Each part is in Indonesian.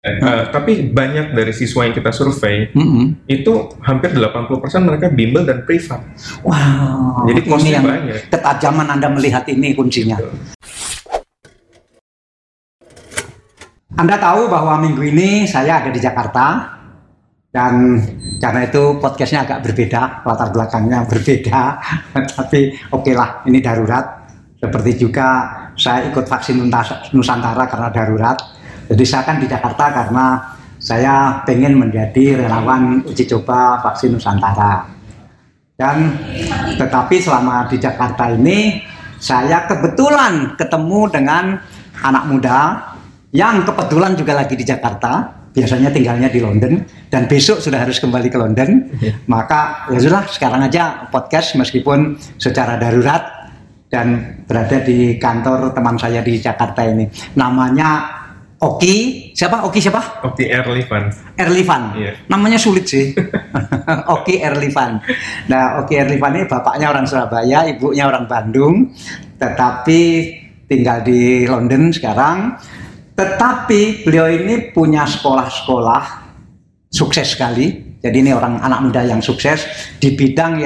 Tapi banyak dari siswa yang kita survei itu hampir 80% mereka bimbel dan privat. Wow. Jadi ini kosnya yang banyak. ketajaman Anda melihat ini kuncinya. Anda tahu bahwa minggu ini saya ada di Jakarta, dan karena itu podcastnya agak berbeda, latar belakangnya berbeda, tapi oke lah, ini darurat. Seperti juga saya ikut vaksin Nusantara karena darurat. Jadi saya kan di Jakarta karena saya pengen menjadi relawan uji coba vaksin Nusantara. Dan tetapi selama di Jakarta ini saya kebetulan ketemu dengan anak muda yang kebetulan juga lagi di Jakarta, biasanya tinggalnya di London dan besok sudah harus kembali ke London. Maka ya sudah, sekarang aja podcast meskipun secara darurat dan berada di kantor teman saya di Jakarta ini. Namanya Oki, siapa? Oki siapa? Oki Erlivan. Erlivan, yeah. Namanya sulit sih. Oki Erlivan. Nah, Oki Erlivan ini bapaknya orang Surabaya, ibunya orang Bandung, tetapi tinggal di London sekarang. Tetapi beliau ini punya sekolah-sekolah sukses sekali. Jadi ini orang anak muda yang sukses di bidang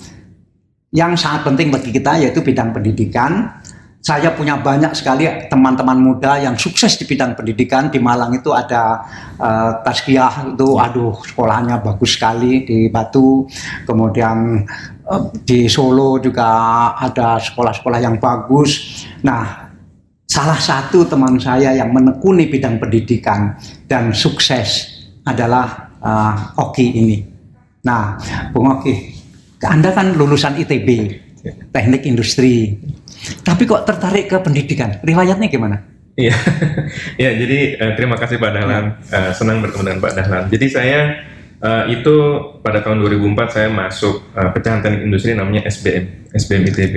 yang sangat penting bagi kita, yaitu bidang pendidikan. Saya punya banyak sekali teman-teman muda yang sukses di bidang pendidikan. Di Malang itu ada Tazkiyah, itu sekolahnya bagus sekali di Batu. Kemudian di Solo juga ada sekolah-sekolah yang bagus. Nah, salah satu teman saya yang menekuni bidang pendidikan dan sukses adalah Oki ini. Nah, Bung Oki, Anda kan lulusan ITB, Teknik Industri. Tapi kok tertarik ke pendidikan? Riwayatnya gimana? Iya, ya, jadi terima kasih Pak Dahlan. Senang bertemu dengan Pak Dahlan. Jadi saya itu pada tahun 2004 saya masuk pecahan teknik industri namanya SBM ITB.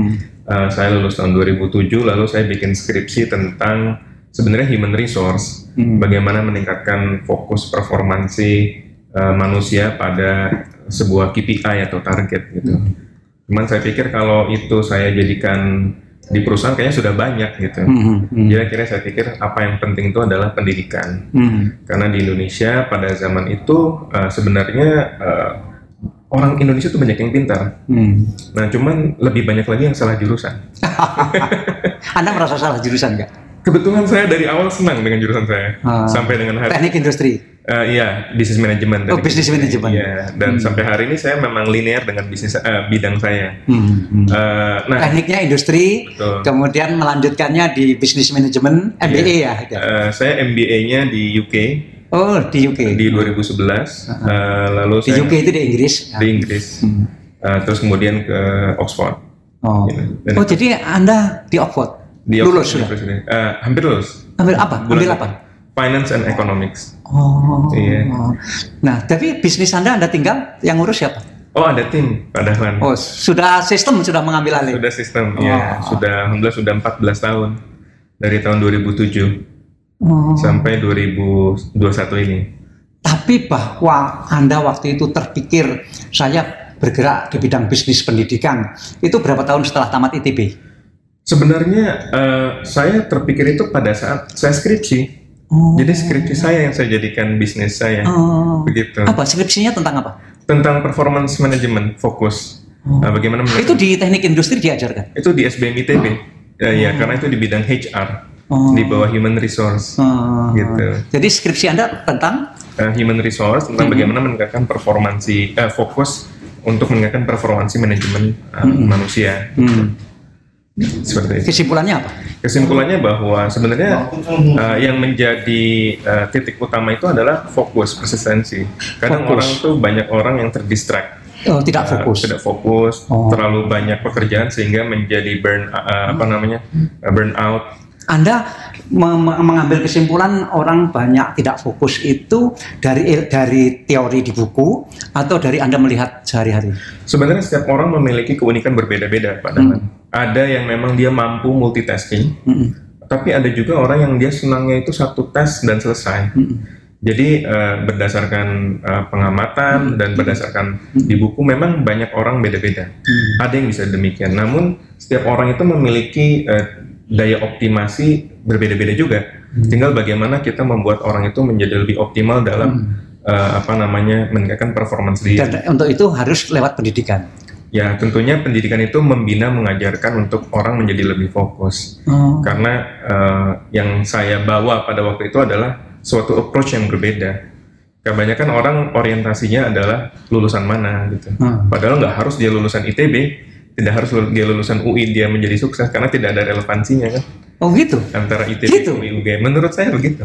Saya lulus tahun 2007, lalu saya bikin skripsi tentang sebenarnya human resource, bagaimana meningkatkan fokus performansi manusia pada sebuah KPI atau target gitu. Cuman saya pikir kalau itu saya jadikan di perusahaan kayaknya sudah banyak gitu. Jadi akhirnya saya pikir apa yang penting itu adalah pendidikan. Karena di Indonesia pada zaman itu sebenarnya orang Indonesia itu banyak yang pintar. Nah, cuman lebih banyak lagi yang salah jurusan. Anda merasa salah jurusan nggak? Kebetulan saya dari awal senang dengan jurusan saya. Sampai dengan hari Teknik industri. Iya, bisnis manajemen. Bisnis manajemen. Iya, dan sampai hari ini saya memang linear dengan bisnis bidang saya. Nah, tekniknya industri, betul. Kemudian melanjutkannya di bisnis manajemen, MBA ya? Saya MBA-nya di UK. Oh, di UK. Di 2011. Lalu di UK itu di Inggris. Di Inggris. Terus kemudian ke Oxford. Oh, jadi Anda di Oxford? Lulus sudah? Hampir lulus. Ambil apa? Ambil apa? Finance and Economics. Oh. Iya. Nah, tapi bisnis Anda tinggal yang ngurus siapa? Oh, ada tim, Pak Dahlan. Oh, sudah mengambil alih? Sudah sistem, ya. Alhamdulillah sudah 14 tahun. Dari tahun 2007 sampai 2021 ini. Tapi bahwa Anda waktu itu terpikir saya bergerak di bidang bisnis pendidikan, itu berapa tahun setelah tamat ITB? Sebenarnya saya terpikir itu pada saat saya skripsi. Jadi skripsi saya yang saya jadikan bisnis saya. Begitu. Apa skripsinya tentang apa? Tentang performance management, fokus. Bagaimana itu di teknik industri diajarkan? Itu di SBM ITB. Ya, karena itu di bidang HR. Di bawah human resource. Gitu. Jadi skripsi Anda tentang human resource, tentang bagaimana meningkatkan performansi, fokus untuk meningkatkan performansi manajemen manusia. Seperti itu. Kesimpulannya apa? Kesimpulannya bahwa sebenarnya yang menjadi titik utama itu adalah fokus, persistensi. Kadang banyak orang yang terdistract. Tidak fokus, terlalu banyak pekerjaan sehingga menjadi burnout. Anda mengambil kesimpulan orang banyak tidak fokus itu dari teori di buku atau dari Anda melihat sehari-hari? Sebenarnya setiap orang memiliki keunikan berbeda-beda, Pak Dahlan. Ada yang memang dia mampu multitasking, tapi ada juga orang yang dia senangnya itu satu tes dan selesai. Jadi berdasarkan pengamatan dan berdasarkan di buku memang banyak orang beda-beda. Ada yang bisa demikian. Namun setiap orang itu memiliki daya optimasi berbeda-beda juga. Tinggal bagaimana kita membuat orang itu menjadi lebih optimal dalam meningkatkan performance dia. Dan untuk itu harus lewat pendidikan. Ya, tentunya pendidikan itu membina, mengajarkan untuk orang menjadi lebih fokus. Karena yang saya bawa pada waktu itu adalah suatu approach yang berbeda. Kebanyakan orang orientasinya adalah lulusan mana gitu. Padahal nggak harus dia lulusan ITB, tidak harus dia lulusan UI dia menjadi sukses, karena tidak ada relevansinya kan. Oh gitu? Antara ITB gitu? UI, UGM. Menurut saya begitu.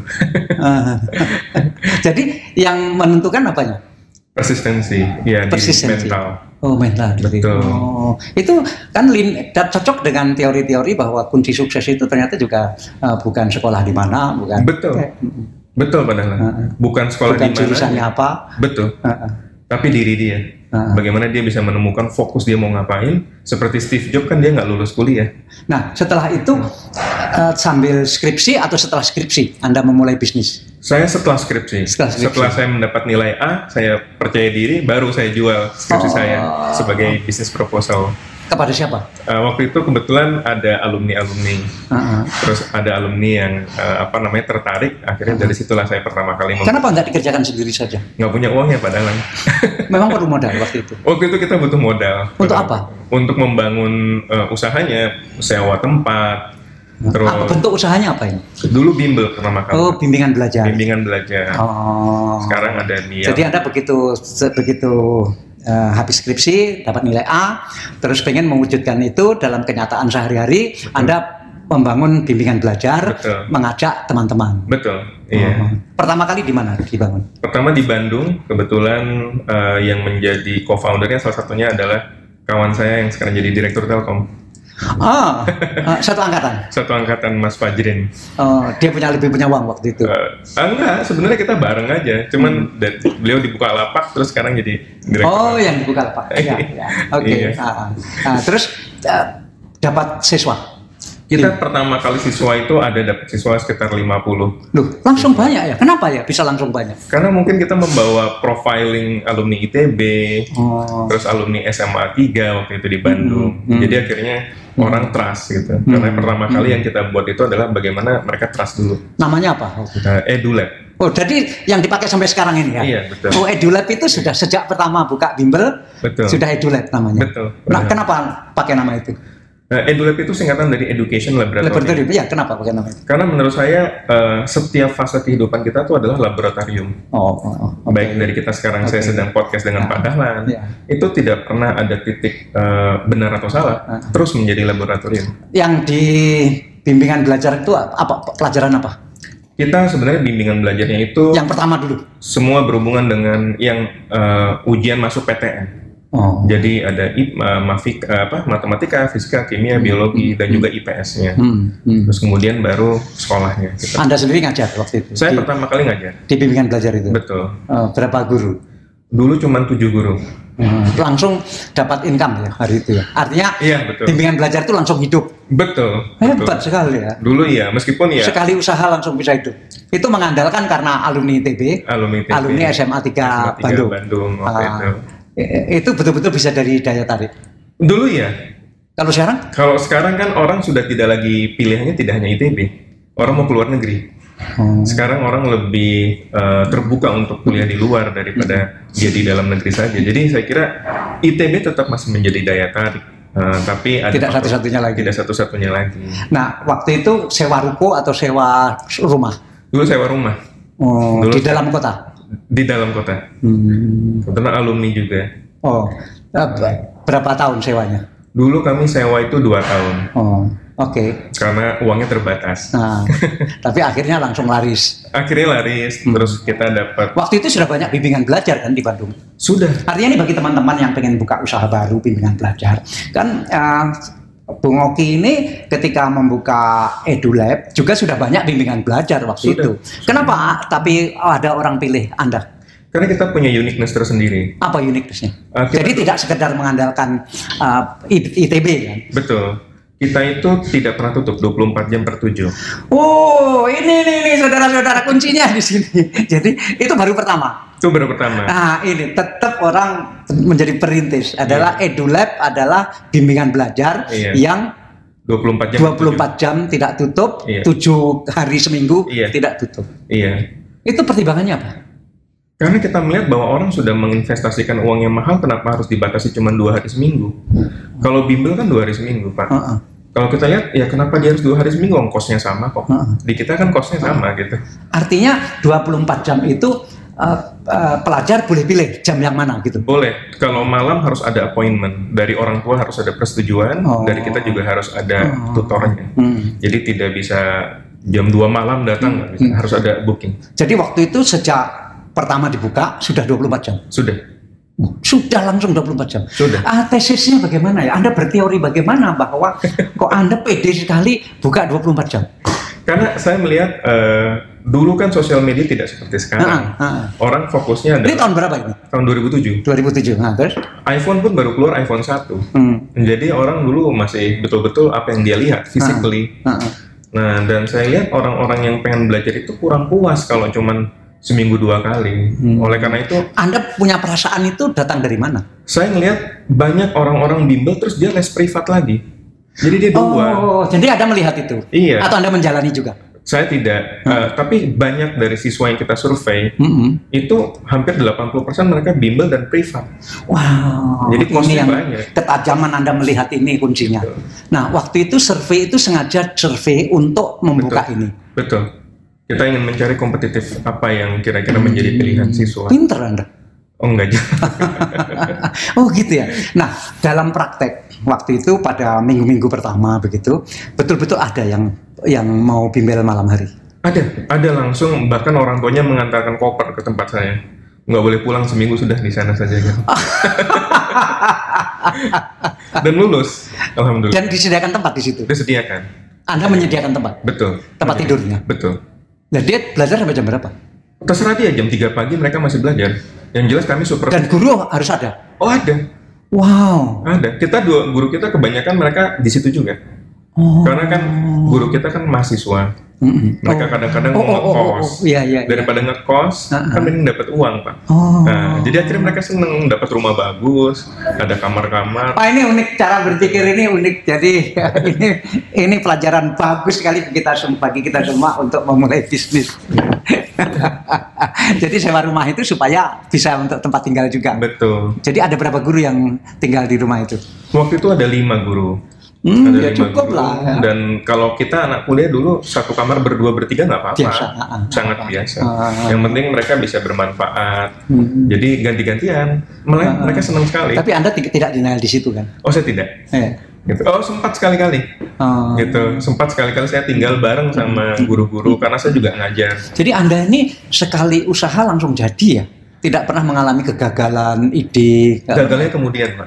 Jadi yang menentukan apanya? Persistensi, ya, Persistensi. di mental. Oh, mental. Betul. Oh, itu kan cocok dengan teori-teori bahwa kunci sukses itu ternyata juga bukan sekolah di mana, bukan. Betul. Betul padahal. Bukan sekolah di mana. Bukan jurusannya apa. Betul. Tapi diri dia. Bagaimana dia bisa menemukan fokus dia mau ngapain. Seperti Steve Jobs kan dia nggak lulus kuliah. Nah, setelah itu sambil skripsi atau setelah skripsi Anda memulai bisnis? Saya setelah skripsi. Setelah saya mendapat nilai A, saya percaya diri, baru saya jual skripsi saya sebagai bisnis proposal. Kepada siapa? Waktu itu kebetulan ada alumni-alumni, terus ada alumni yang tertarik. Akhirnya dari situlah saya pertama kali. Kenapa nggak dikerjakan sendiri saja? Nggak punya uangnya padahal. Memang perlu modal waktu itu. Waktu itu kita butuh modal. Untuk apa? Untuk membangun usahanya, sewa tempat. Terus, apa bentuk usahanya apa ini? Dulu bimbel pertama kali. Oh, bimbingan belajar. Bimbingan belajar. Oh. Sekarang ada dia. Jadi Anda begitu habis skripsi dapat nilai A, terus pengen mewujudkan itu dalam kenyataan sehari-hari. Betul. Anda membangun bimbingan belajar, betul, mengajak teman-teman. Betul. Iya. Pertama kali di mana dibangun? Pertama di Bandung. Kebetulan yang menjadi co-foundernya salah satunya adalah kawan saya yang sekarang jadi direktur Telkom. Satu angkatan. Satu angkatan, Mas Fajrin. Dia lebih punya uang waktu itu. Enggak, sebenarnya kita bareng aja. Cuman beliau dibuka lapak, terus sekarang jadi direktur. Oh, yang dibuka lapak. Ya. Oke. Terus dapat siswa. Kita pertama kali siswa itu dapat siswa sekitar 50. Loh, langsung banyak ya? Kenapa ya bisa langsung banyak? Karena mungkin kita membawa profiling alumni ITB, terus alumni SMA 3 waktu itu di Bandung. Jadi akhirnya orang trust gitu. Karena pertama kali yang kita buat itu adalah bagaimana mereka trust dulu. Namanya apa? EduLab. Oh, jadi yang dipakai sampai sekarang ini ya? Iya, betul. Oh, EduLab itu sudah sejak pertama buka bimbel, betul, sudah EduLab namanya? Betul. Nah, kenapa pakai nama itu? EduLab itu singkatan dari Education Laboratory. Ya, kenapa pakai nama itu? Karena menurut saya setiap fase kehidupan kita itu adalah laboratorium. Baik dari kita sekarang saya sedang podcast dengan Pak Dahlan, itu tidak pernah ada titik benar atau salah, terus menjadi laboratorium. Yang di bimbingan belajar itu apa? Pelajaran apa? Kita sebenarnya bimbingan belajarnya itu yang pertama dulu. Semua berhubungan dengan yang ujian masuk PTN. Jadi ada matematika, fisika, kimia, biologi, dan juga IPS-nya. Terus kemudian baru sekolahnya. Anda sendiri ngajar waktu itu? Saya pertama kali ngajar. Di bimbingan belajar itu? Betul. Berapa guru? Dulu cuma 7 guru. Langsung dapat income ya hari itu ya? Artinya iya, betul, bimbingan belajar itu langsung hidup? Betul. Hebat sekali ya? Dulu ya, meskipun ya. Sekali usaha langsung bisa hidup. Itu mengandalkan karena alumni ITB, alumni SMA 3 Bandung. Waktu itu. Itu betul-betul bisa dari daya tarik. Dulu ya. Kalau sekarang? Kalau sekarang kan orang sudah tidak lagi pilihannya tidak hanya ITB. Orang mau keluar negeri. Sekarang orang lebih terbuka untuk kuliah di luar daripada dia di dalam negeri saja. Jadi saya kira ITB tetap masih menjadi daya tarik. Tapi ada tidak satu-satunya lagi. Tidak satu-satunya lagi. Nah, waktu itu sewa ruko atau sewa rumah? Dulu sewa rumah. Dulu di dalam kota? Di dalam kota. Kebetulan alumni juga. Berapa tahun sewanya? Dulu kami sewa itu 2 tahun. Oke. Karena uangnya terbatas. Tapi akhirnya langsung laris. Akhirnya laris, terus kita dapat. Waktu itu sudah banyak bimbingan belajar kan di Bandung? Sudah. Artinya nih bagi teman-teman yang pengen buka usaha baru bimbingan belajar, kan Bung Oki ini ketika membuka EduLab juga sudah banyak bimbingan belajar waktu itu. Kenapa? Tapi ada orang pilih Anda? Karena kita punya uniqueness tersendiri. Apa uniqueness-nya? Jadi tidak sekedar mengandalkan ITB kan? Betul. Kita itu tidak pernah tutup 24 jam per 7. Oh, ini saudara-saudara kuncinya di sini. Jadi itu baru pertama. Itu baru pertama. Nah, ini tetap orang menjadi perintis adalah EduLab adalah bimbingan belajar yang 24 jam. 24 jam tidak tutup, Iya. 7 hari seminggu Iya. tidak tutup. Iya. Itu pertimbangannya apa? Karena kita melihat bahwa orang sudah menginvestasikan uang yang mahal, kenapa harus dibatasi cuma 2 hari seminggu? Kalau bimbel kan 2 hari seminggu, Pak. Kalau kita lihat, ya kenapa dia harus 2 hari seminggu? Ongkosnya sama kok. Di kita kan kosnya sama gitu. Artinya 24 jam itu pelajar boleh pilih jam yang mana gitu? Boleh. Kalau malam harus ada appointment. Dari orang tua harus ada persetujuan. Dari kita juga harus ada tutornya. Jadi tidak bisa jam 2 malam datang, nggak bisa. Harus ada booking. Jadi waktu itu sejak pertama dibuka sudah 24 jam? Sudah langsung 24 jam? Sudah. Tesisnya bagaimana ya? Anda berteori bagaimana bahwa kok Anda pede sekali buka 24 jam? Karena saya melihat dulu kan sosial media tidak seperti sekarang. Orang fokusnya adalah... Ini tahun berapa ini? Tahun 2007. 2007. Nah, terus? iPhone pun baru keluar iPhone 1. Jadi orang dulu masih betul-betul apa yang dia lihat, physically. Nah, dan saya lihat orang-orang yang pengen belajar itu kurang puas kalau cuman seminggu 2 kali. Oleh karena itu... Anda punya perasaan itu datang dari mana? Saya ngelihat banyak orang-orang bimbel terus dia les privat lagi. Jadi dia 2. Jadi Anda melihat itu? Iya. Atau Anda menjalani juga? Saya tidak, tapi banyak dari siswa yang kita survei, itu hampir 80% mereka bimbel dan privat. Wow, jadi ini yang banyak. Ketajaman Anda melihat ini kuncinya. Betul. Nah, waktu itu survei itu sengaja survei untuk membuka ini. Betul. Kita ingin mencari kompetitif apa yang kira-kira menjadi pilihan siswa. Pinter Anda. Oh enggak juga. Oh gitu ya. Nah, dalam praktek waktu itu pada minggu-minggu pertama begitu, betul-betul ada yang mau bimbel malam hari. Ada langsung, bahkan orang tuanya mengantarkan koper ke tempat saya. Nggak boleh pulang seminggu, sudah di sana saja gitu. Dan lulus, alhamdulillah. Dan disediakan tempat di situ. Disediakan. Anda menyediakan tempat. Betul. Tempat tidurnya. Betul. Nah, dia belajar sampai jam berapa? Terserah dia, jam 3 pagi mereka masih belajar. Yang jelas kami super. Dan guru harus ada? Oh ada. Wow. Ada. Guru kita kebanyakan mereka di situ juga. Karena kan guru kita kan mahasiswa. Mereka kadang-kadang ngekos. Iya. Daripada ngekos, kan mending dapat uang, Pak. Jadi akhirnya mereka seneng dapat rumah bagus, ada kamar-kamar. Ini unik, cara berpikir ini unik. Jadi ini pelajaran bagus sekali bagi kita semua untuk memulai bisnis. Jadi sewa rumah itu supaya bisa untuk tempat tinggal juga. Betul. Jadi ada berapa guru yang tinggal di rumah itu? Waktu itu ada 5 guru. Ya cukup guru. Lah. Ya. Dan kalau kita anak kuliah dulu satu kamar berdua bertiga nggak apa-apa. Biasa. Sangat biasa. Yang penting mereka bisa bermanfaat. Jadi ganti-gantian. Mereka senang sekali. Tapi Anda tidak denial di situ kan? Oh saya tidak. Gitu. Oh sempat sekali-kali. Gitu. Sempat sekali-kali saya tinggal bareng sama guru-guru karena saya juga ngajar. Jadi Anda ini sekali usaha langsung jadi ya? Tidak pernah mengalami kegagalan ide? Gagalnya kemudian, Pak.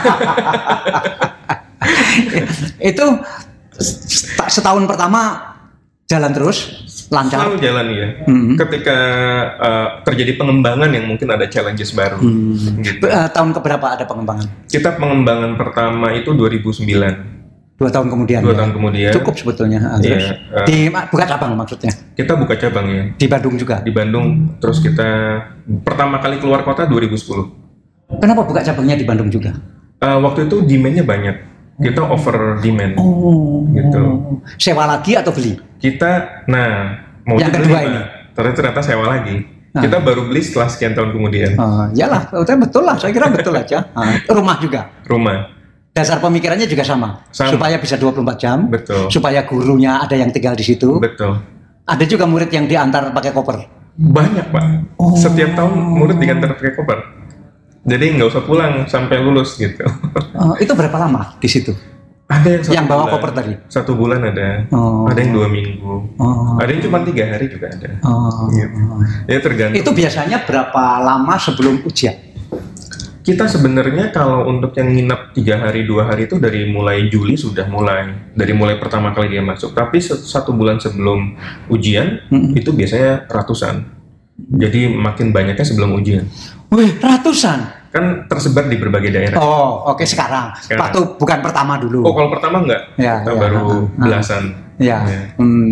Itu setahun pertama jalan terus lancar. Selalu jalan ya. Ketika terjadi pengembangan yang mungkin ada challenges baru. Gitu. Tahun keberapa ada pengembangan? Kita pengembangan pertama itu 2009. 2 tahun kemudian. 2 tahun kemudian. Cukup sebetulnya. Terus buka cabang maksudnya? Kita buka cabang ya. Di Bandung juga. Di Bandung. Terus kita pertama kali keluar kota 2010. Kenapa buka cabangnya di Bandung juga? Waktu itu demand-nya banyak. Kita over demand. Gitu. Sewa lagi atau beli? Kita, mau yang kedua beli, ini. Ternyata sewa lagi. Kita baru beli setelah sekian tahun kemudian. Iyalah, betul lah. Saya kira betul aja. Rumah juga. Rumah. Dasar pemikirannya juga sama. Supaya bisa 24 jam. Betul. Supaya gurunya ada yang tinggal di situ. Betul. Ada juga murid yang diantar pakai koper. Banyak, Pak. Setiap tahun murid diantar pakai koper. Jadi nggak usah pulang sampai lulus gitu. Itu berapa lama di situ? Ada yang bawa koper tadi? 1 bulan ada. Ada yang 2 minggu. Ada yang cuma 3 hari juga ada. Gitu. Ya tergantung. Itu biasanya berapa lama sebelum ujian? Kita sebenarnya kalau untuk yang nginep 3 hari 2 hari itu dari mulai Juli sudah mulai. Dari mulai pertama kali dia masuk. Tapi 1 bulan sebelum ujian itu biasanya ratusan. Jadi makin banyaknya sebelum ujian. Wih, ratusan? Kan tersebar di berbagai daerah. Oke, sekarang. Waktu bukan pertama dulu. Kalau pertama enggak. Kita baru belasan. Gitu.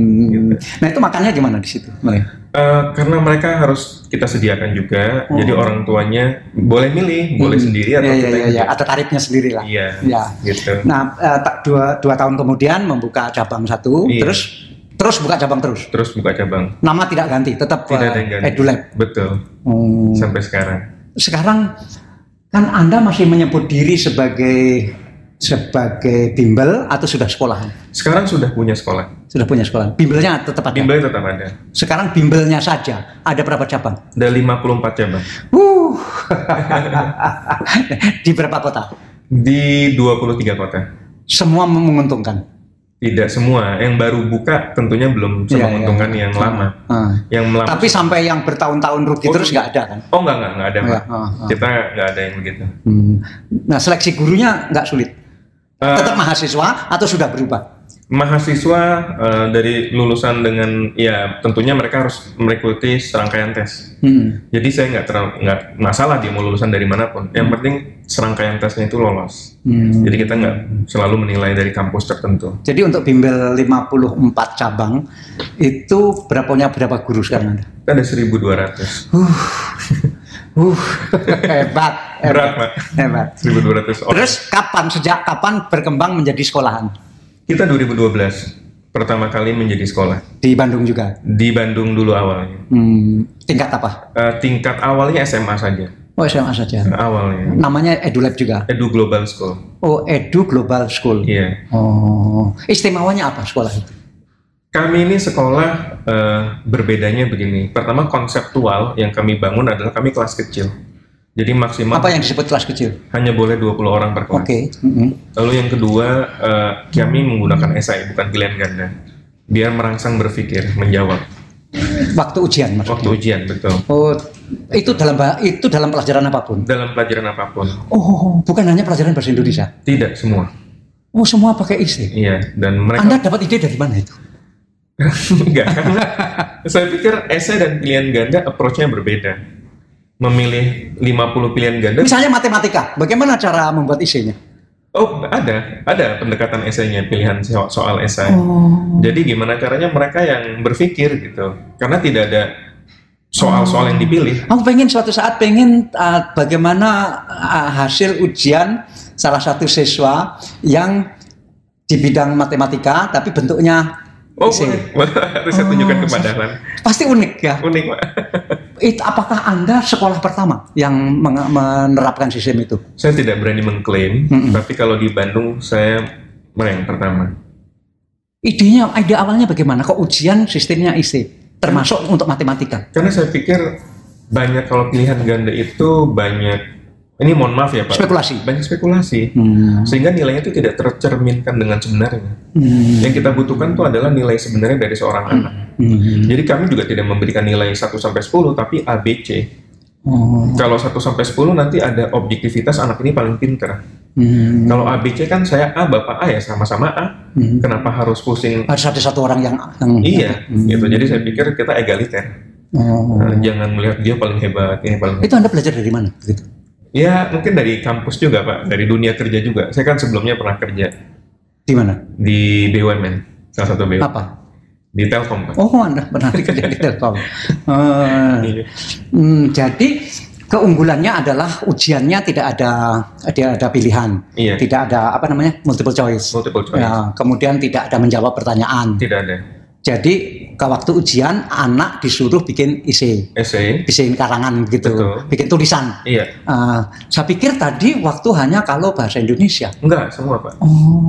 Nah itu makannya gimana di situ? Karena mereka harus kita sediakan juga, jadi orang tuanya boleh milih, boleh sendiri atau kita yang Iya, ada tarifnya sendiri lah. Iya, ya. gitu. Nah, dua tahun kemudian membuka cabang satu, Iya. terus buka cabang terus. Terus buka cabang. Nama tidak ganti, tetap Tidak ada yang ganti. EduLab. Betul. Sampai sekarang. Sekarang kan Anda masih menyebut diri sebagai bimbel atau sudah sekolahan? Sekarang sudah punya sekolah. Sudah punya sekolah. Bimbelnya tetap ada. Bimbelnya tetap ada. Sekarang bimbelnya saja ada berapa cabang? Ada 54 cabang. Di berapa kota? Di 23 kota. Semua menguntungkan. Tidak semua. Yang baru buka tentunya belum menguntungkan yang lama. Yang Tapi sampai yang bertahun-tahun rugi terus nggak ada kan? Oh nggak ada Pak. Kita nggak ada yang begitu. Nah seleksi gurunya nggak sulit. Tetap mahasiswa atau sudah berubah? Mahasiswa dari lulusan dengan ya tentunya mereka harus mengikuti serangkaian tes. Jadi saya nggak masalah dia mau lulusan dari manapun. Yang penting serangkaian tesnya itu lolos. Jadi kita nggak selalu menilai dari kampus tertentu. Jadi untuk bimbel 54 cabang itu berapa guru sekarang ada? Kita ada 1.200. Hebat. Berat Pak. Hebat. 1.200 orang. Terus sejak kapan berkembang menjadi sekolahan? Kita 2012 pertama kali menjadi sekolah. Di Bandung juga? Di Bandung dulu awalnya. Tingkat apa? Tingkat awalnya SMA saja. Oh SMA saja. Awalnya. Namanya EduLab juga? Edu Global School. Oh Edu Global School. Iya. Oh istimewanya apa sekolah itu? Kami ini sekolah berbedanya begini. Pertama konseptual yang kami bangun adalah kami kelas kecil. Jadi maksimal. Apa yang disebut kelas kecil? Hanya boleh 20 orang per kelas. Oke. Lalu yang kedua kami menggunakan esai bukan pilihan ganda. Biar merangsang berpikir, menjawab. Waktu ujian maksudnya? Waktu ujian, betul. Oh, itu dalam pelajaran apapun? Dalam pelajaran apapun. Oh, bukan hanya pelajaran bahasa Indonesia? Tidak, semua. Oh, semua pakai isi? Iya, dan mereka... Anda dapat ide dari mana itu? Enggak, karena saya pikir esai dan pilihan ganda approach-nya berbeda. Memilih 50 pilihan ganda... Misalnya matematika, bagaimana cara membuat isinya? Oh, ada pendekatan esainya, pilihan soal esai. Oh. Jadi gimana caranya mereka yang berpikir gitu. Karena tidak ada soal-soal yang dipilih. Aku suatu saat bagaimana hasil ujian salah satu siswa yang di bidang matematika tapi bentuknya Oh, boleh. Harus saya tunjukkan ke Pak Dahlan. Pasti unik ya? Unik, Pak. Apakah Anda sekolah pertama yang menerapkan sistem itu? Saya tidak berani mengklaim, tapi kalau di Bandung saya yang pertama. Ide awalnya bagaimana? Kok ujian sistemnya IC, termasuk untuk matematika? Karena saya pikir banyak kalau pilihan ganda itu banyak. Ini mohon maaf ya Pak. Spekulasi. Banyak spekulasi. Sehingga nilainya itu tidak tercerminkan dengan sebenarnya. Yang kita butuhkan itu adalah nilai sebenarnya dari seorang anak. Jadi kami juga tidak memberikan nilai 1 sampai 10 tapi A, B, C. Kalau 1 sampai 10 nanti ada objektivitas anak ini paling pintar. Kalau A, B, C kan saya A, Bapak A ya sama-sama A. Kenapa harus pusing? Harus ada satu orang yang iya, gitu. Jadi saya pikir kita egaliter. Jangan melihat dia paling hebat, ini paling hebat. Itu Anda belajar dari mana? Gitu. Ya mungkin dari kampus juga Pak, dari dunia kerja juga. Saya kan sebelumnya pernah kerja. Di mana? Di BUMN, salah satu BUMN. Apa? Di Telkom Pak. Oh Anda pernah kerja di Telkom. Iya. Jadi keunggulannya adalah ujiannya tidak ada pilihan, tidak ada multiple choice. Ya, kemudian tidak ada menjawab pertanyaan. Tidak ada. Jadi ke waktu ujian anak disuruh bikin esai, bikin karangan gitu, bikin tulisan. Iya. Saya pikir tadi waktu hanya kalau bahasa Indonesia. Enggak, semua Pak.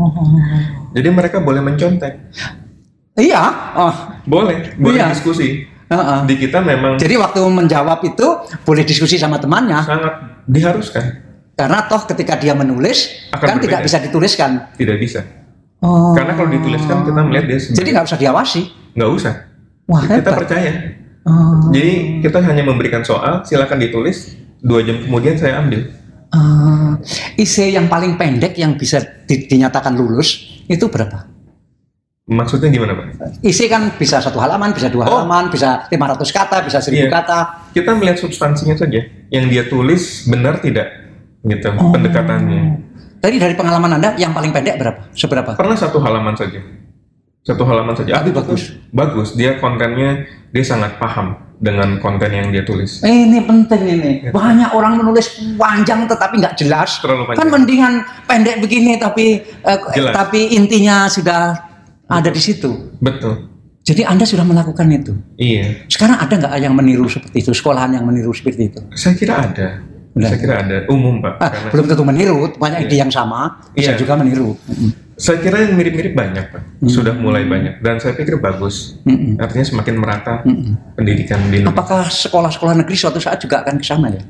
Jadi mereka boleh mencontek. Iya. Boleh diskusi. Di kita memang. Jadi waktu menjawab itu boleh diskusi sama temannya. Sangat diharuskan. Karena toh ketika dia menulis kan berbeda. Tidak bisa dituliskan. Tidak bisa. Karena kalau dituliskan kita melihat dia sendiri. Jadi nggak usah diawasi. Nggak usah. Wah, kita percaya. Jadi kita hanya memberikan soal, silakan ditulis. 2 jam kemudian saya ambil. IC yang paling pendek yang bisa dinyatakan lulus itu berapa? Maksudnya gimana Pak? IC kan bisa 1 halaman, bisa 2 halaman, bisa 500 kata, bisa 1000 kata. Kita melihat substansinya saja. Yang dia tulis benar tidak, gitu pendekatannya. Tadi dari pengalaman Anda yang paling pendek berapa? Seberapa? Pernah 1 halaman saja. Satu halaman saja. Tapi itu bagus. Bagus. Dia kontennya, dia sangat paham dengan konten yang dia tulis. Ini penting ini. Banyak orang menulis panjang tetapi nggak jelas. Terlalu panjang. Kan mendingan pendek begini tapi Jelas. tapi intinya sudah ada di situ. Betul. Jadi Anda sudah melakukan itu. Iya. Sekarang ada nggak yang meniru seperti itu? Sekolahan yang meniru seperti itu? Saya kira ada. Udah. Saya kira ada. Umum, Pak. Karena Belum tentu meniru. Banyak ide yang sama. Bisa Iya. juga meniru. saya kira yang mirip-mirip banyak, Pak. Sudah mulai banyak. Dan saya pikir bagus. Artinya semakin merata pendidikan di Indonesia. Apakah sekolah-sekolah negeri suatu saat juga akan ke sana ya?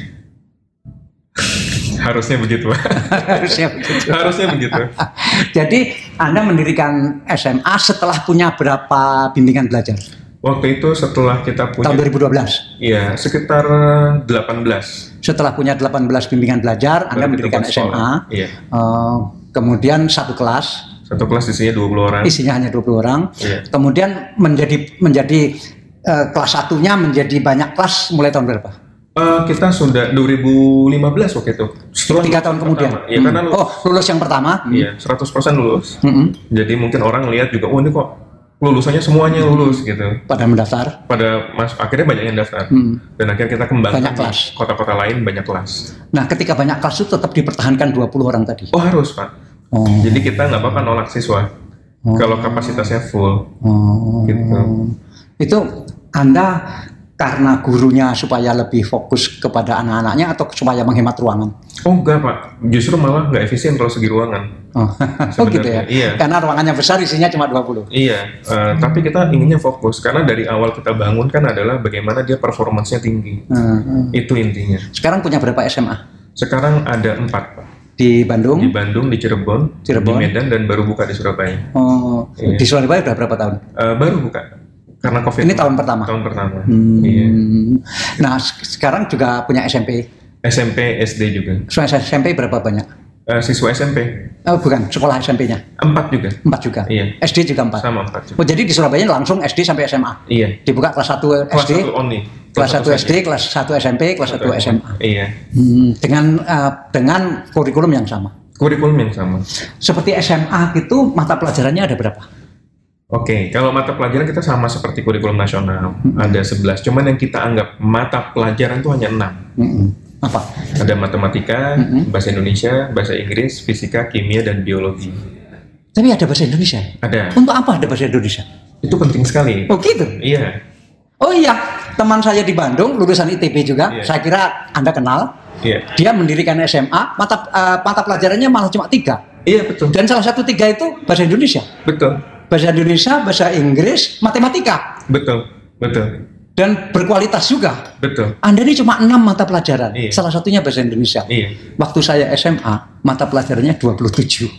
Harusnya begitu, Pak. Harusnya begitu. Harusnya begitu. Jadi Anda mendirikan SMA setelah punya berapa bimbingan belajar? Waktu itu setelah kita punya... Tahun 2012? Iya, sekitar 18. Setelah punya 18 bimbingan belajar, Anda Baru mendirikan kita buat SMA. sekolah. Iya. Kemudian satu kelas, Satu kelas isinya 20 orang. isinya hanya 20 orang. Iya. Kemudian menjadi kelas satunya menjadi banyak kelas mulai tahun berapa? Kita sudah 2015 waktu itu. Setelah 3 tahun kemudian. Iya, karena lulus yang pertama. Iya, 100% lulus. Mm-mm. Jadi mungkin orang lihat juga, oh ini kok lulusannya semuanya lulus gitu. Pada mendaftar. Akhirnya banyak yang daftar. Dan akhirnya kita kembangkan Banyak kelas. di kota-kota lain banyak kelas. Nah, ketika banyak kelas itu tetap dipertahankan 20 orang tadi. Oh harus, Pak. Oh. Jadi kita nggak apa-apa nolak siswa. Kalau kapasitasnya full. Oh. Gitu. Itu Anda karena gurunya supaya lebih fokus kepada anak-anaknya atau supaya menghemat ruangan? Oh enggak, Pak. Justru malah nggak efisien kalau segi ruangan. Oh gitu ya? Iya. Karena ruangannya besar, isinya cuma 20. Iya, tapi kita inginnya fokus karena dari awal kita bangun kan adalah bagaimana dia performance-nya tinggi. Itu intinya. Sekarang punya berapa SMA? Sekarang ada 4, Pak. Di Bandung? Di Bandung, di Cirebon, di Medan, dan baru buka di Surabaya. Oh, Iya. di Surabaya udah berapa tahun? Baru buka karena COVID. Ini tahun pertama? Tahun pertama. Iya. Nah, sekarang juga punya SMP. SMP, SD juga. SMP berapa banyak? Siswa SMP Oh, bukan, sekolah SMP-nya. 4 juga. 4 juga? Iya. SD juga 4? Sama 4 juga. Oh, jadi di Surabaya langsung SD sampai SMA? Iya. Dibuka kelas 1 Kelas SD, 1 only. kelas 1 saja. SD, kelas 1 SMP, kelas 1 SMA. Iya. Dengan kurikulum yang sama. Kurikulum yang sama. Seperti SMA itu mata pelajarannya ada berapa? Oke, kalau mata pelajaran kita sama seperti kurikulum nasional. Ada 11. Cuman yang kita anggap mata pelajaran itu hanya 6. Apa? Ada matematika, bahasa Indonesia, bahasa Inggris, fisika, kimia, dan biologi. Tapi ada bahasa Indonesia? Ada. Untuk apa ada bahasa Indonesia? Itu penting sekali. Oh gitu? Iya. Oh iya, teman saya di Bandung, lulusan ITB juga, Iya. saya kira Anda kenal. Iya. Dia mendirikan SMA, mata pelajarannya malah cuma 3. Iya, betul. Dan salah satu 3 itu bahasa Indonesia. Betul. Bahasa Indonesia, bahasa Inggris, matematika. Betul. Betul. Dan berkualitas juga. Betul. Anda ini cuma 6 mata pelajaran, Iya. salah satunya bahasa Indonesia. Iya. Waktu saya SMA, mata pelajarannya 27.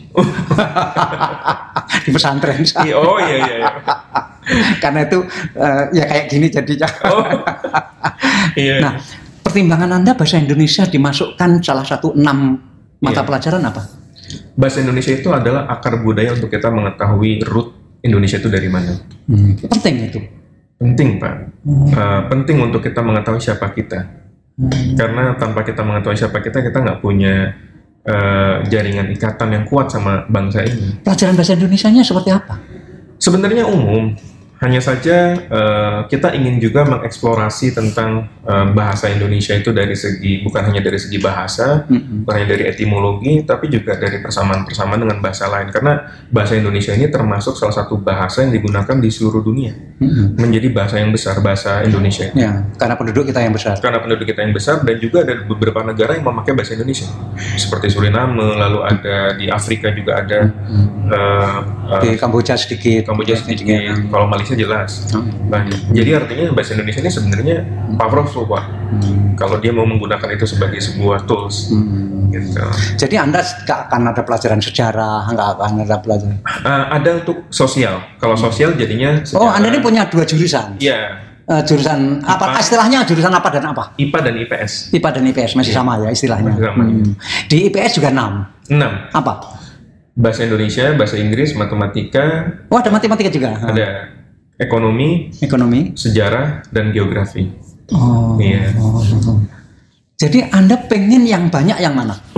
Di pesantren saya. Iya. Oh iya iya. iya. Karena itu ya kayak gini jadinya. Oh. Iya. Nah, pertimbangan Anda bahasa Indonesia dimasukkan salah satu 6 mata Iya. pelajaran apa? Bahasa Indonesia itu adalah akar budaya untuk kita mengetahui root Indonesia itu dari mana. Penting itu. Penting, Pak. Penting untuk kita mengetahui siapa kita. Karena tanpa kita mengetahui siapa kita nggak punya jaringan ikatan yang kuat sama bangsa ini. Pelajaran bahasa Indonesianya seperti apa? Sebenarnya umum. Hanya saja kita ingin juga mengeksplorasi tentang bahasa Indonesia itu dari segi, bukan hanya dari segi bahasa, bukan hanya dari etimologi, tapi juga dari persamaan-persamaan dengan bahasa lain. Karena bahasa Indonesia ini termasuk salah satu bahasa yang digunakan di seluruh dunia. Menjadi bahasa yang besar, bahasa Indonesia itu. Ya, karena penduduk kita yang besar. Karena penduduk kita yang besar, dan juga ada beberapa negara yang memakai bahasa Indonesia. Seperti Suriname, lalu ada di Afrika juga ada. Di Kamboja sedikit. Kamboja sedikit, kalau Malaysia jelas. Nah, jadi artinya bahasa Indonesia ini sebenarnya powerful, Pak. Kalau dia mau menggunakan itu sebagai sebuah tools. Gitu. Jadi Anda nggak akan ada pelajaran sejarah, nggak akan ada pelajaran. Ada untuk sosial. Kalau sosial jadinya sejarah. Oh, Anda ini punya 2 jurusan. Iya, Jurusan apa? Istilahnya jurusan apa dan apa? IPA dan IPS. IPA dan IPS masih sama ya istilahnya. Masih sama, iya. Di IPS juga 6. 6. Apa? Bahasa Indonesia, bahasa Inggris, matematika, Oh, ada matematika juga. ada ekonomi, Ekonomi. sejarah, dan geografi. Oh. Iya. Jadi Anda pengen yang banyak yang mana?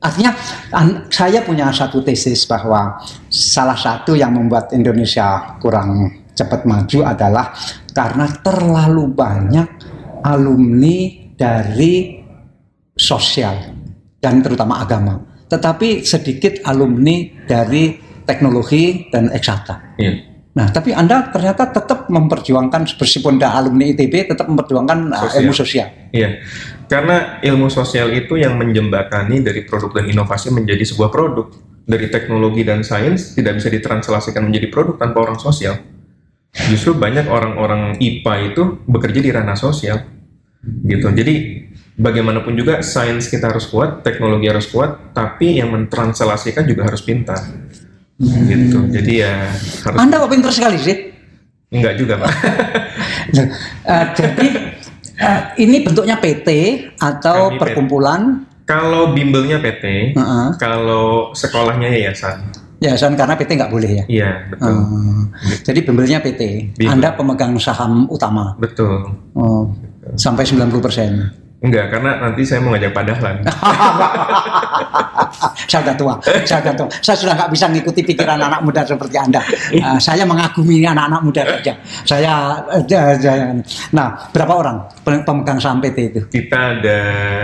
Artinya saya punya satu tesis bahwa salah satu yang membuat Indonesia kurang cepat maju adalah karena terlalu banyak alumni dari sosial dan terutama agama, tetapi sedikit alumni dari teknologi dan eksakta. Iya. Nah, tapi Anda ternyata tetap memperjuangkan, meskipun alumni ITB, tetap memperjuangkan ilmu sosial. Iya, karena ilmu sosial itu yang menjembatani dari produk dan inovasi menjadi sebuah produk. Dari teknologi dan sains tidak bisa ditranslasikan menjadi produk tanpa orang sosial. Justru banyak orang-orang IPA itu bekerja di ranah sosial, gitu. Jadi bagaimanapun juga sains kita harus kuat, teknologi harus kuat, tapi yang mentranslasikan juga harus pintar. Gitu. Jadi ya harus. Anda kok pintar sekali sih? Enggak juga, Pak. Jadi ini bentuknya PT atau Kami perkumpulan? Kalau bimbelnya PT, kalau sekolahnya yayasan. Yayasan karena PT nggak boleh ya? Iya, betul. Jadi bimbelnya PT. Bimbel. Anda pemegang saham utama. Betul. Sampai 90%. Enggak, karena nanti saya mau ngajak Pak Dahlan. Saya udah tua. Saya sudah nggak bisa ngikuti pikiran anak muda seperti Anda. Saya mengagumi anak-anak muda saja. Nah, berapa orang pemegang saham PT itu? Kita ada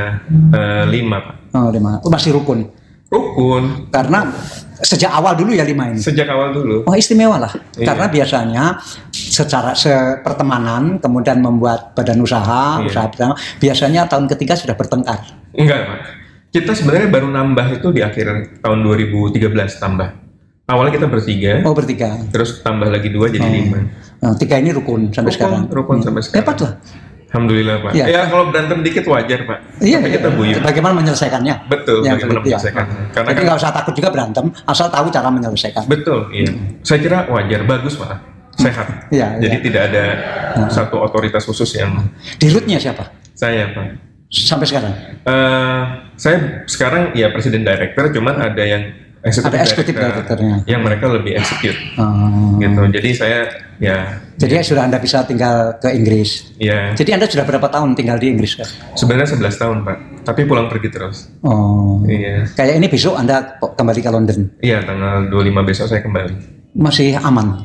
5, Pak. Oh, 5. Masih rukun. Rukun. Karena sejak awal dulu ya 5 ini. Sejak awal dulu. Oh, istimewa lah. Iya. Karena biasanya secara pertemanan, kemudian membuat badan usaha, usaha bersama, biasanya tahun ketiga sudah bertengkar. Enggak, Pak. Kita sebenarnya baru nambah itu di akhir tahun 2013 tambah. Awalnya kita bertiga. Oh, bertiga. Terus tambah lagi 2 jadi 5. Nah, 3 ini rukun sampai sekarang. Rukun sampai sekarang. Hebat lah. Alhamdulillah, Pak. Ya. Ya, kalau berantem dikit wajar, Pak. Iya, tapi kita buyut. Bagaimana menyelesaikannya? Betul, Ya, bagaimana menyelesaikannya. Karena jadi nggak usah takut juga berantem, asal tahu cara menyelesaikan. Betul, iya. Saya kira wajar, bagus malah. Sehat. Iya, Jadi iya. tidak ada satu otoritas khusus yang Dirutnya siapa? saya, Pak. Sampai sekarang? Saya sekarang ya presiden director, cuman ada yang Eksekutif directornya. yang mereka lebih execute. Gitu. Jadi saya ya. Jadi sudah Anda bisa tinggal ke Inggris. Ya. Jadi Anda sudah berapa tahun tinggal di Inggris, Pak? Sebenarnya 11 tahun, Pak. Tapi pulang pergi terus. Oh. Iya. Kayak ini besok Anda kembali ke London. Iya, tanggal 25 besok saya kembali. Masih aman?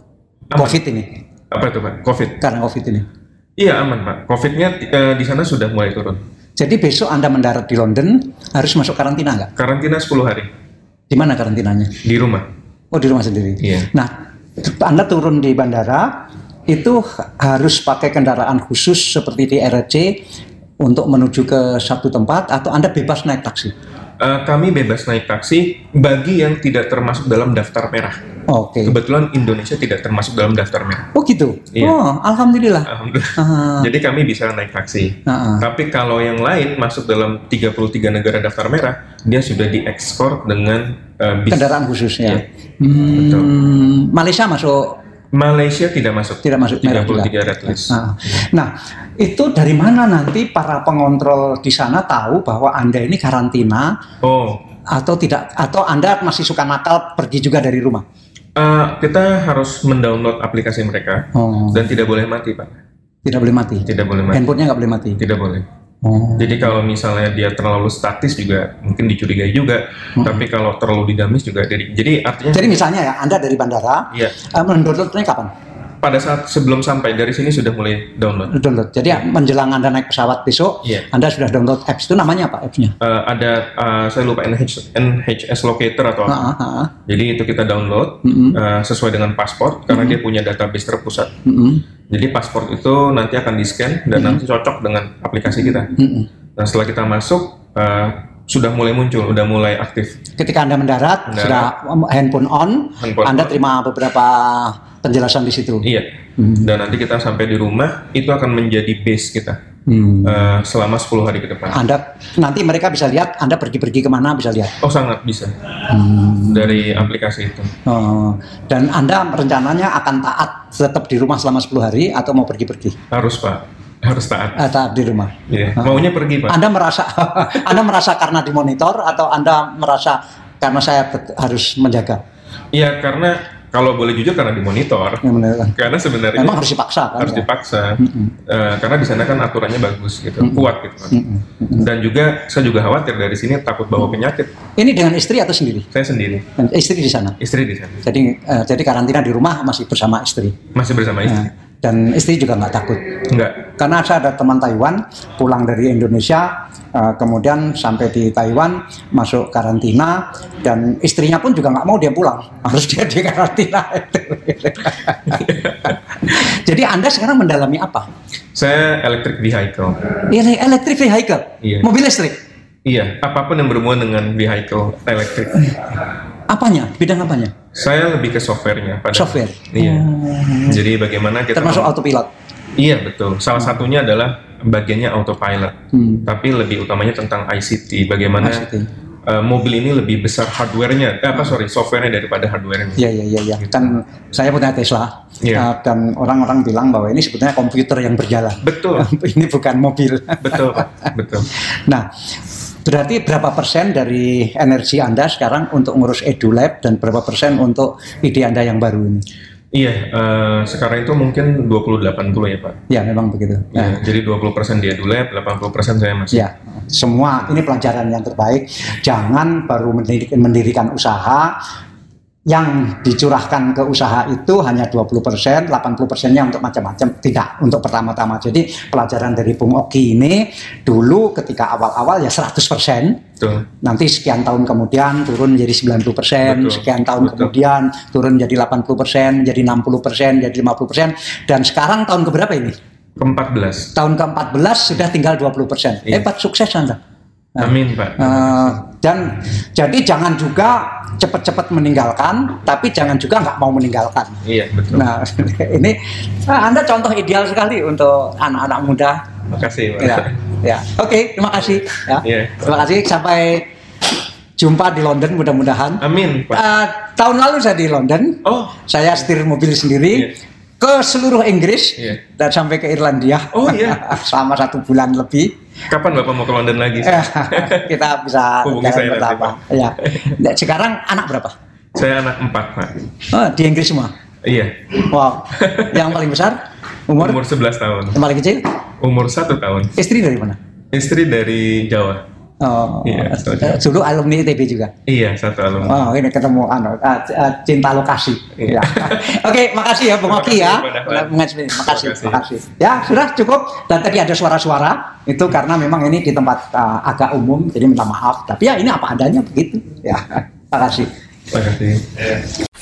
COVID ini? Apa itu, Pak? COVID. Karena COVID ini? Iya, aman, Pak. COVID-nya di sana sudah mulai turun. Jadi besok Anda mendarat di London harus masuk karantina nggak? Karantina 10 hari. Di mana karantinanya? Di rumah. Oh, di rumah sendiri. Iya. Nah, Anda turun di bandara itu harus pakai kendaraan khusus seperti di RRC untuk menuju ke satu tempat, atau Anda bebas naik taksi? Kami bebas naik taksi bagi yang tidak termasuk dalam daftar merah. Oke. Kebetulan Indonesia tidak termasuk dalam daftar merah. Oh gitu? Iya. Oh, alhamdulillah. Alhamdulillah. Jadi kami bisa naik taksi. Tapi kalau yang lain masuk dalam 33 negara daftar merah, dia sudah diekspor dengan bis. Kendaraan khusus ya. Iya. Betul. Malaysia masuk? Malaysia tidak masuk. Tidak masuk. 33 red list. Nah, itu dari mana nanti para pengontrol di sana tahu bahwa Anda ini karantina? Atau tidak? Atau Anda masih suka nakal pergi juga dari rumah? Kita harus mendownload aplikasi mereka dan tidak boleh mati, Pak. Tidak boleh mati? Tidak boleh mati. Handphonenya nggak boleh mati? Tidak boleh. Jadi kalau misalnya dia terlalu statis juga mungkin dicurigai juga. Tapi kalau terlalu dinamis juga jadi artinya. Jadi misalnya ya, Anda dari bandara, mendownloadnya kapan? Pada saat sebelum sampai dari sini sudah mulai download. Jadi menjelang Anda naik pesawat besok, Anda sudah download apps. Itu namanya apa appsnya? Ada saya lupa NHS Locator atau apa. Jadi itu kita download sesuai dengan paspor karena dia punya database terpusat. Jadi paspor itu nanti akan di-scan dan nanti cocok dengan aplikasi kita. Nah, setelah kita masuk sudah mulai muncul, sudah mulai aktif. Ketika Anda mendarat, sudah handphone on, Anda terima beberapa penjelasan di situ. Iya. Dan nanti kita sampai di rumah, itu akan menjadi base kita selama 10 hari ke depan. Anda nanti mereka bisa lihat Anda pergi-pergi kemana, bisa lihat. Oh, sangat bisa. Dari aplikasi itu. Dan Anda rencananya akan taat tetap di rumah selama 10 hari atau mau pergi-pergi? Harus, Pak. Harus taat. Taat di rumah. Iya. Maunya pergi, Pak. Anda merasa karena dimonitor atau Anda merasa karena saya harus menjaga? Iya, karena kalau boleh jujur karena dimonitor. Ya, benar. Karena sebenarnya Memang harus dipaksa kan? harus dipaksa. Karena di sana kan aturannya bagus gitu, kuat gitu kan. Dan juga saya juga khawatir dari sini takut bawa penyakit. Ini dengan istri atau sendiri? Saya sendiri. Dan istri di sana. Istri di sana. Jadi karantina di rumah masih bersama istri. Masih bersama istri. Dan istri juga nggak takut. Enggak. Karena saya ada teman Taiwan pulang dari Indonesia, kemudian sampai di Taiwan masuk karantina, dan istrinya pun juga nggak mau dia pulang, harus dia di karantina. Jadi Anda sekarang mendalami apa? Saya electric vehicle. Electric vehicle, Iya. mobil listrik. Iya, apapun yang berhubungan dengan vehicle elektrik. Apanya? Bidang apanya? Saya lebih ke softwarenya. Software. Iya. Jadi bagaimana kita Termasuk autopilot. Iya betul. Salah satunya adalah bagiannya autopilot. Tapi lebih utamanya tentang ICT. Bagaimana mobil ini lebih besar hardware-nya, software-nya daripada hardware-nya. Iya. Dan saya punya Tesla. Iya. Dan orang-orang bilang bahwa ini sebetulnya komputer yang berjalan. Betul. Ini bukan mobil. Betul, Pak. Betul. Nah, berarti berapa persen dari energi Anda sekarang untuk ngurus EduLab dan berapa persen untuk ide Anda yang baru ini? Iya, sekarang itu mungkin 20-80 ya Pak. Ya, memang begitu. Iya, jadi 20% dia EduLab, 80% saya masih. Ya, semua ini pelajaran yang terbaik. Jangan baru mendirikan usaha, yang dicurahkan ke usaha itu hanya 20%, 80%-nya untuk macam-macam. Tidak, untuk pertama-tama. Jadi pelajaran dari Bung Oki ini, dulu ketika awal-awal ya 100%. Betul. Nanti sekian tahun kemudian turun menjadi 90%, sekian tahun kemudian turun menjadi 80%, menjadi 60%, jadi 50%. Dan sekarang tahun keberapa ini? Ke-14. Tahun ke-14 sudah tinggal 20%. Iya. Hebat, sukses Anda. Amin Pak. Dan jadi jangan juga cepat-cepat meninggalkan, tapi jangan juga nggak mau meninggalkan. Iya betul. Nah ini Anda contoh ideal sekali untuk anak-anak muda. Makasih Pak. Ya. Oke, terima kasih. Ya. Iya. Terima kasih. Sampai jumpa di London mudah-mudahan. Amin Pak. Tahun lalu saya di London. Oh. Saya setir mobil sendiri. Iya. Ke seluruh Inggris dan sampai ke Irlandia. Oh iya. Selama 1 bulan lebih. Kapan Bapak mau ke London lagi? Kita bisa hubungi saya pertama. Ya. Sekarang anak berapa? Saya anak 4 Pak. Oh, di Inggris semua. Iya. Wow. Yang paling besar umur 11 tahun. Yang paling kecil Umur 1 tahun. Istri dari mana? Istri dari Jawa. Oh, iya, dulu alumni ITB juga. Iya, satu alumni. Oh, ini ketemu cinta lokasi. Iya. Ya. Oke, makasih ya Bung Oki ya. Makasih. Ya, sudah cukup. Dan tadi ada suara-suara itu karena memang ini di tempat agak umum, jadi minta maaf. Tapi ya ini apa adanya begitu. Ya, makasih. Terima kasih.